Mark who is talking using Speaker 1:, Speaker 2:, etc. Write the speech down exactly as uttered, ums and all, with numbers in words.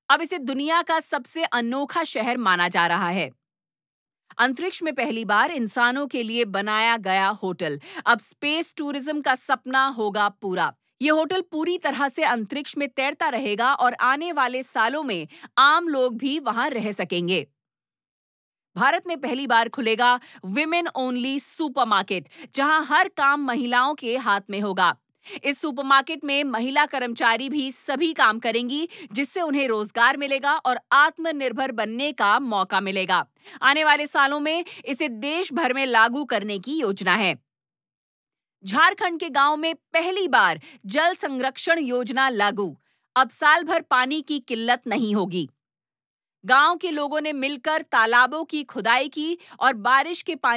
Speaker 1: अब इसे दुनिया का सबसे अनोखा शहर माना जा रहा है। अंतरिक्ष में पहली बार इंसानों के लिए बनाया गया होटल अब स्पेस टूरिज्म का सपना होगा पूरा। ये होटल पूरी तरह से अंतरिक्ष में तैरता रहेगा और आने वाले सालों में आम लोग भी वहां रह सकेंगे। भारत में पहली बार खुलेगा विमेन ओनली सुपरमार्केट, जहां हर काम महिलाओं के हाथ में होगा। इस सुपरमार्केट में महिला कर्मचारी भी सभी काम करेंगी, जिससे उन्हें रोजगार मिलेगा और आत्मनिर्भर बनने का मौका मिलेगा। आने वाले सालों में इसे देश भर में लागू करने की योजना है। झारखंड के गांव में पहली बार जल संरक्षण योजना लागू। अब साल भर पानी की किल्लत नहीं होगी। गांव के लोगों ने मिलकर तालाबों की खुदाई की और बारिश के पानी